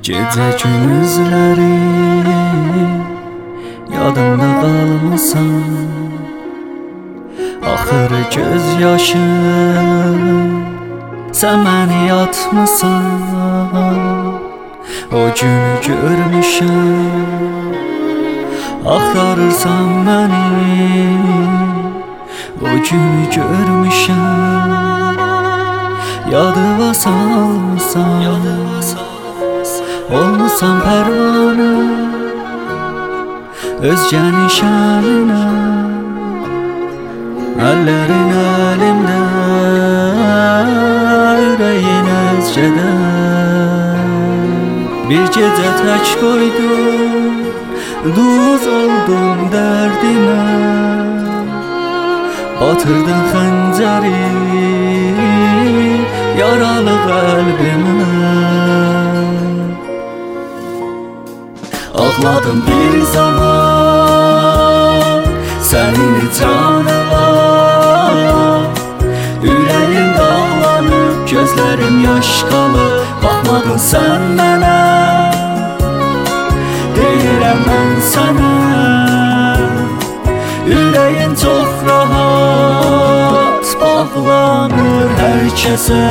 Gecə gündüzləri yadımda qalmısan. Axırı göz yaşım sən məni yatmısan. O günü görmüşəm, axtarırsan məni. O günü görmüşəm, yadıma salmısan. Olmusan pərvanə özgənin şəninə. Əllərin əlimdə, ürəyin özgədə. Bir gecə tək qoydum, duz oldum dərdimə. Batırdın xəncəri yaralı qəlbimə. Ağladım bir zaman sənin canına. Ürəyim dağlanıb, gözlərim yaş qalıb. Baxmadın sən mənə, deyirəm mən sənə. Ürəyim çox rahat, bağlanır hər kəsə.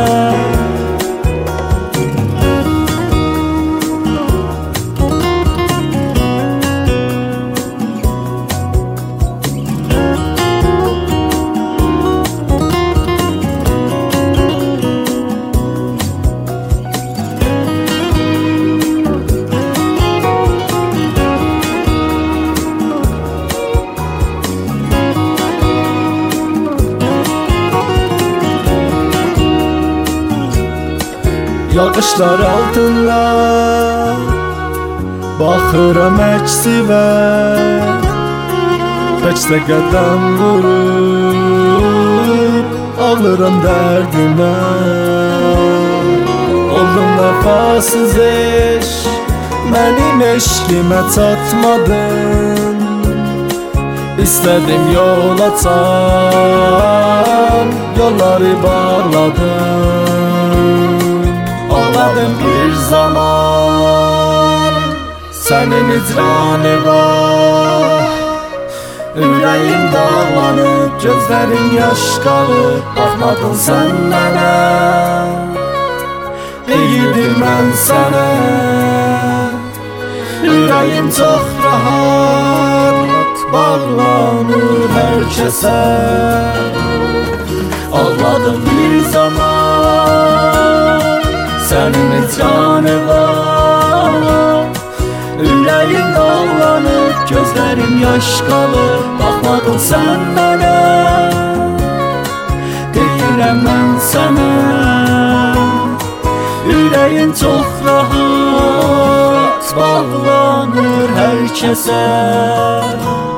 Yağışlar altında baxıram əksimə. Təkcə qədəm vurub ağlıram dərdimə. Oldum vəfasız eşq, mənim eşqimə çatmadın. İstədim yol açam, yolları bağladım. Ağladım bir zaman sənin icranı var. Ürəyim dağlanıb, gözlərim yaş qalıb. Baxmadın sən mənə, deyirdim mən sənə. Ürəyim çox rahat, bağlanır hər kəsə. Ağladım bir zaman sənin canı var. Ürəyim dağlanıb, gözlərim yaş qalıb. Baxmadın sən mənə, deyirəm mən sənə. Ürəyim çox rahat, bağlanır hər kəsə.